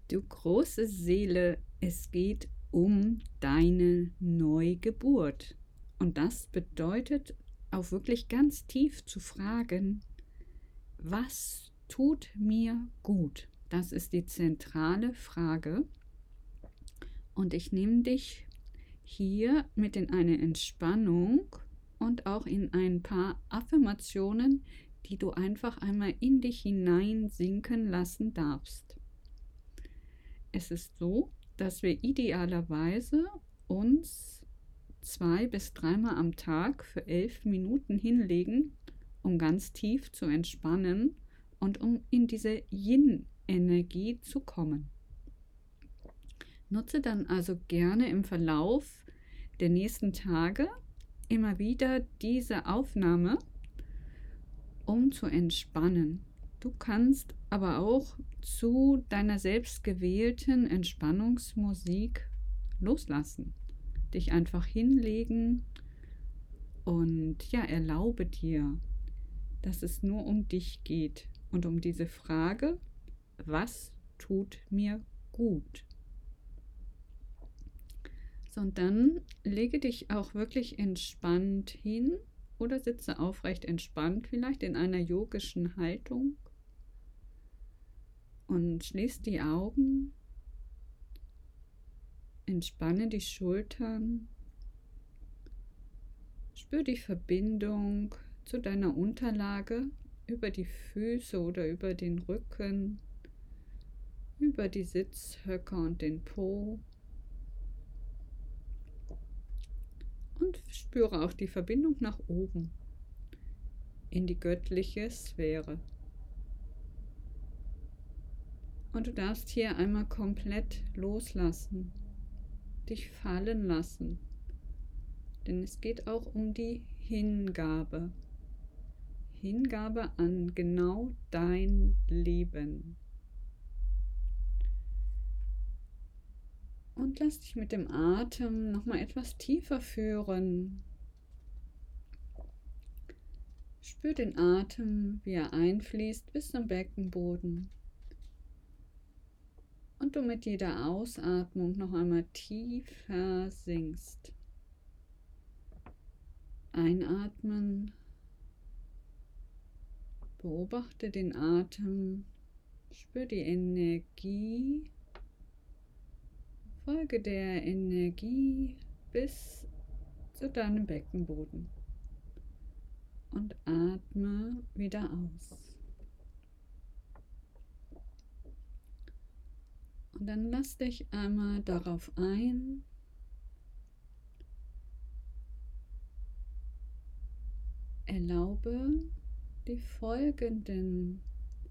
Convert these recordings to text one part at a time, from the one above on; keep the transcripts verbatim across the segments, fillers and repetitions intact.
Du große Seele, es geht um deine Neugeburt. Und das bedeutet auch wirklich ganz tief zu fragen, was tut mir gut? Das ist die zentrale Frage. Und ich nehme dich hier mit in eine Entspannung und auch in ein paar Affirmationen, die du einfach einmal in dich hineinsinken lassen darfst. Es ist so, dass wir idealerweise uns zwei bis dreimal am Tag für elf Minuten hinlegen, um ganz tief zu entspannen und um in diese Yin-Energie zu kommen. Nutze dann also gerne im Verlauf der nächsten Tage immer wieder diese Aufnahme, um zu entspannen. Du kannst aber auch zu deiner selbstgewählten Entspannungsmusik loslassen. Dich einfach hinlegen und ja, erlaube dir, dass es nur um dich geht und um diese Frage, was tut mir gut? So, und dann lege dich auch wirklich entspannt hin oder sitze aufrecht entspannt, vielleicht in einer yogischen Haltung. Und schließ die Augen, entspanne die Schultern, spür die Verbindung zu deiner Unterlage über die Füße oder über den Rücken, über die Sitzhöcker und den Po. Und spüre auch die Verbindung nach oben in die göttliche Sphäre. Und du darfst hier einmal komplett loslassen, dich fallen lassen. Denn es geht auch um die Hingabe. Hingabe an genau dein Leben. Und lass dich mit dem Atem nochmal etwas tiefer führen. Spür den Atem, wie er einfließt bis zum Beckenboden. Und du mit jeder Ausatmung noch einmal tiefer sinkst. Einatmen. Beobachte den Atem. Spür die Energie. Folge der Energie bis zu deinem Beckenboden. Und atme wieder aus. Und dann lass dich einmal darauf ein, erlaube die folgenden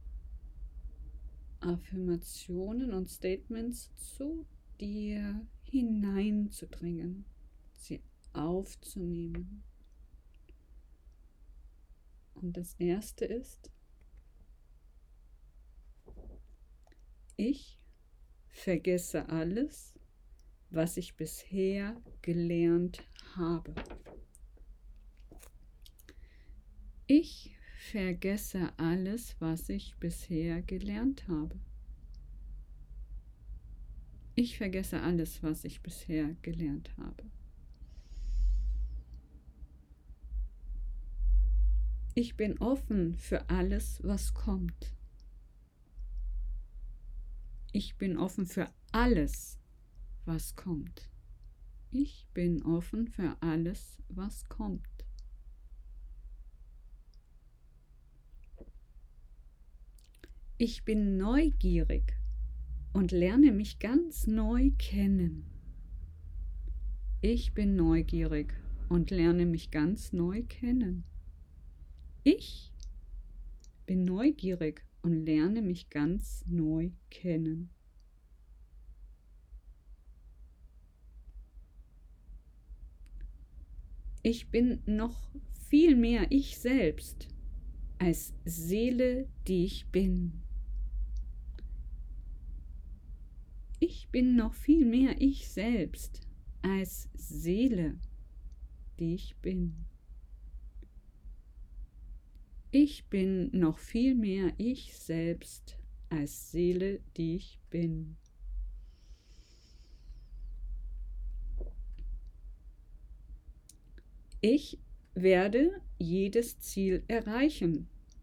Affirmationen und Statements zu dir hineinzudringen, sie aufzunehmen. Und das erste ist: Ich vergesse alles, was ich bisher gelernt habe. Ich vergesse alles, was ich bisher gelernt habe. Ich vergesse alles, was ich bisher gelernt habe. Ich bin offen für alles, was kommt. Ich bin offen für alles, was kommt. Ich bin offen für alles, was kommt. Ich bin neugierig und lerne mich ganz neu kennen. Ich bin neugierig und lerne mich ganz neu kennen. Ich bin neugierig und lerne mich ganz neu kennen. Ich bin noch viel mehr ich selbst als Seele, die ich bin. Ich bin noch viel mehr ich selbst als Seele, die ich bin. Ich bin noch viel mehr ich selbst als Seele, die ich bin. Ich werde jedes Ziel erreichen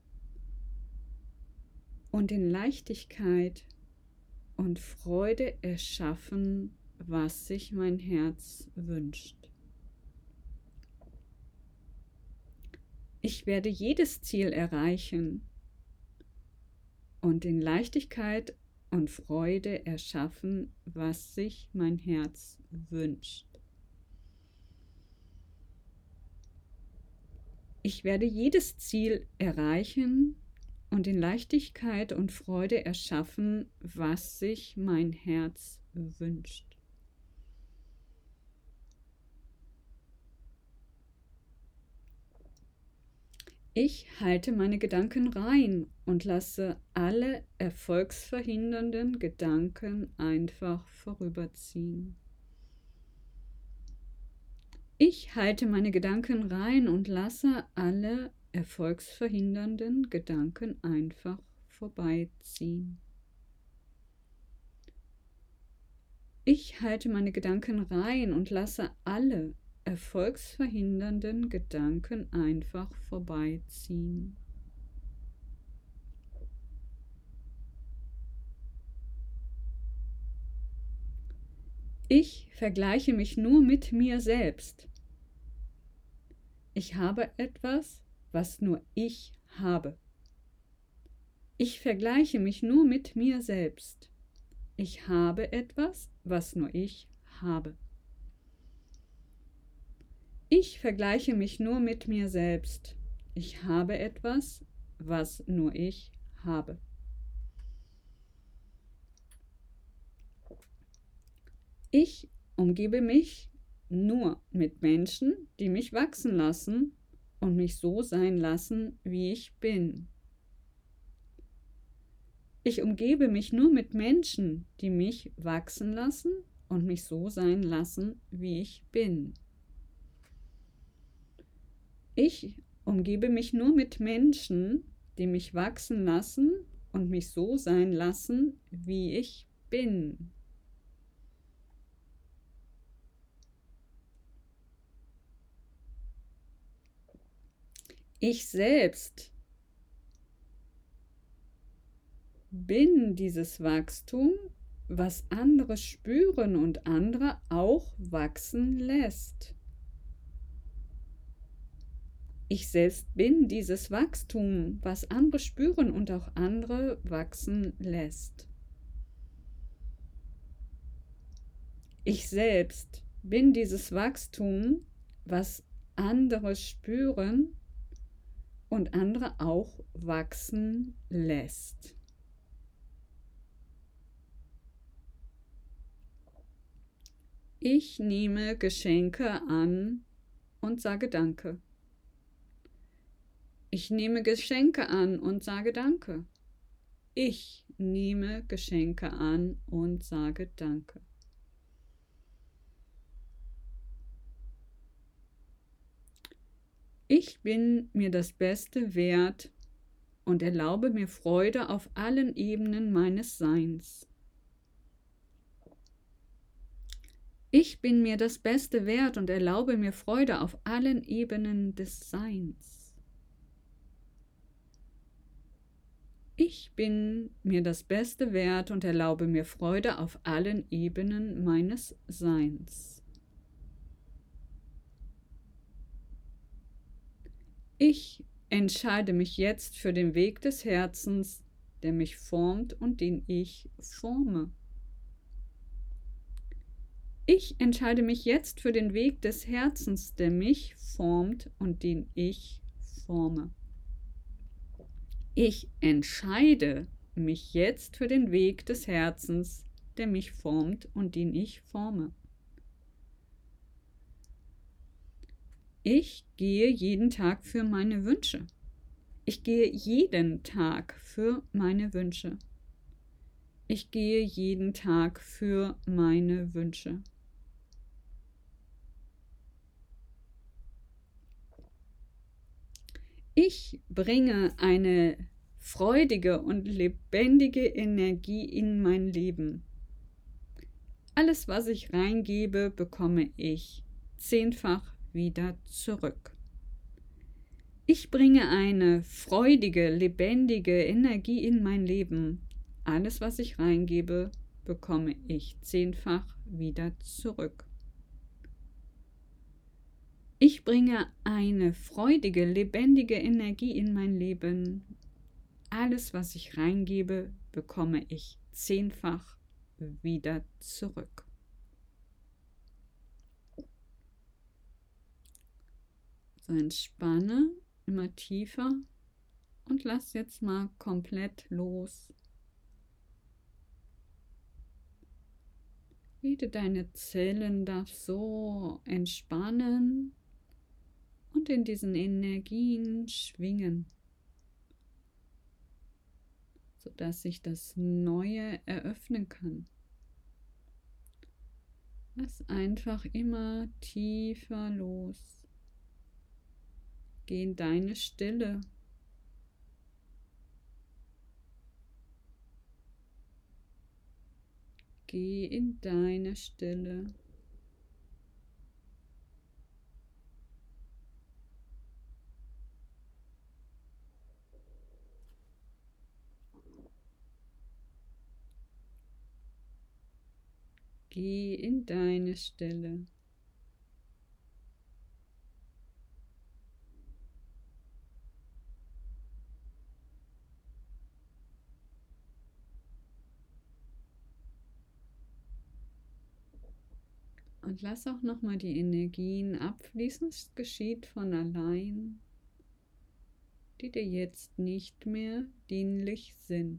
und in Leichtigkeit und Freude erschaffen, was sich mein Herz wünscht. Ich werde jedes Ziel erreichen und in Leichtigkeit und Freude erschaffen, was sich mein Herz wünscht. Ich werde jedes Ziel erreichen und in Leichtigkeit und Freude erschaffen, was sich mein Herz wünscht. Ich halte meine Gedanken rein und lasse alle erfolgsverhindernden Gedanken einfach vorüberziehen. Ich halte meine Gedanken rein und lasse alle erfolgsverhindernden Gedanken einfach vorbeiziehen. Ich halte meine Gedanken rein und lasse alle erfolgsverhindernden Gedanken einfach vorbeiziehen. Ich vergleiche mich nur mit mir selbst. Ich habe etwas, was nur ich habe. Ich vergleiche mich nur mit mir selbst. Ich habe etwas, was nur ich habe. Ich vergleiche mich nur mit mir selbst. Ich habe etwas, was nur ich habe. Ich umgebe mich nur mit Menschen, die mich wachsen lassen und mich so sein lassen, wie ich bin. Ich umgebe mich nur mit Menschen, die mich wachsen lassen und mich so sein lassen, wie ich bin. Ich umgebe mich nur mit Menschen, die mich wachsen lassen und mich so sein lassen, wie ich bin. Ich selbst bin dieses Wachstum, was andere spüren und andere auch wachsen lässt. Ich selbst bin dieses Wachstum, was andere spüren und auch andere wachsen lässt. Ich selbst bin dieses Wachstum, was andere spüren und andere auch wachsen lässt. Ich nehme Geschenke an und sage Danke. Ich nehme Geschenke an und sage Danke. Ich nehme Geschenke an und sage Danke. Ich bin mir das Beste wert und erlaube mir Freude auf allen Ebenen meines Seins. Ich bin mir das Beste wert und erlaube mir Freude auf allen Ebenen des Seins. Ich bin mir das Beste wert und erlaube mir Freude auf allen Ebenen meines Seins. Ich entscheide mich jetzt für den Weg des Herzens, der mich formt und den ich forme. Ich entscheide mich jetzt für den Weg des Herzens, der mich formt und den ich forme. Ich entscheide mich jetzt für den Weg des Herzens, der mich formt und den ich forme. Ich gehe jeden Tag für meine Wünsche. Ich gehe jeden Tag für meine Wünsche. Ich gehe jeden Tag für meine Wünsche. Ich bringe eine freudige und lebendige Energie in mein Leben. Alles, was ich reingebe, bekomme ich zehnfach wieder zurück. Ich bringe eine freudige, lebendige Energie in mein Leben. Alles, was ich reingebe, bekomme ich zehnfach wieder zurück. Ich bringe eine freudige, lebendige Energie in mein Leben. Alles, was ich reingebe, bekomme ich zehnfach wieder zurück. So, entspanne immer tiefer und lass jetzt mal komplett los. Jede deine Zellen darf so entspannen und in diesen Energien schwingen, sodass sich das Neue eröffnen kann. Lass einfach immer tiefer los. Geh in deine Stille. Geh in deine Stille. Geh in deine Stille. Und lass auch nochmal die Energien abfließen. Es geschieht von allein, die dir jetzt nicht mehr dienlich sind.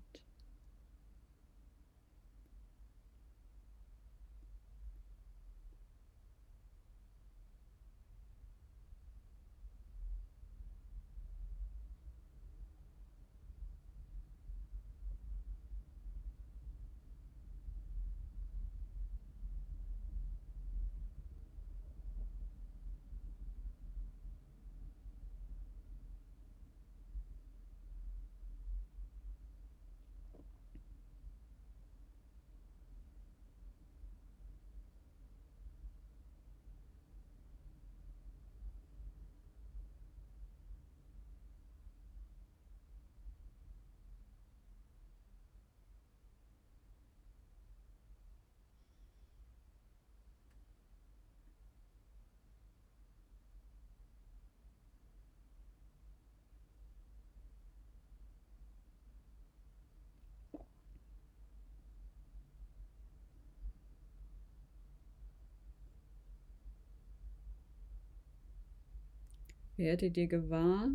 Werde dir gewahr,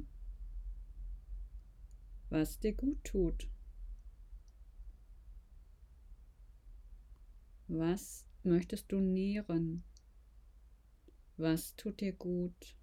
was dir gut tut. Was möchtest du nähren? Was tut dir gut?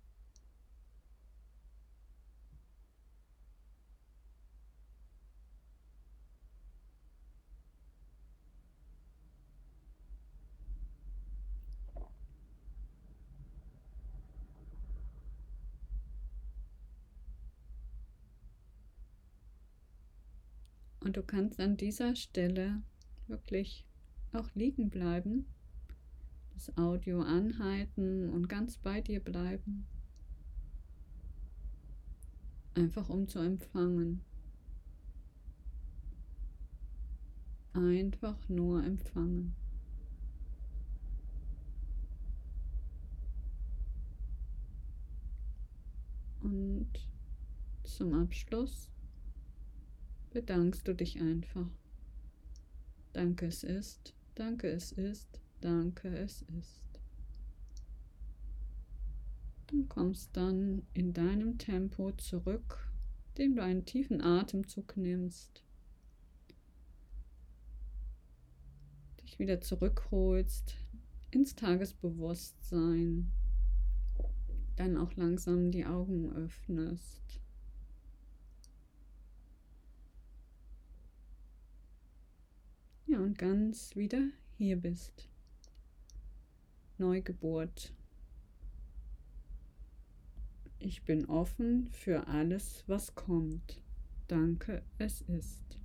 Und du kannst an dieser Stelle wirklich auch liegen bleiben, das Audio anhalten und ganz bei dir bleiben, einfach um zu empfangen. Einfach nur empfangen. Und zum Abschluss bedankst du dich einfach. Danke, es ist, danke, es ist, danke, es ist. Du kommst dann in deinem Tempo zurück, indem du einen tiefen Atemzug nimmst, dich wieder zurückholst ins Tagesbewusstsein, dann auch langsam die Augen öffnest. Ja, und ganz wieder hier bist. Neugeburt. Ich bin offen für alles, was kommt. Danke, es ist.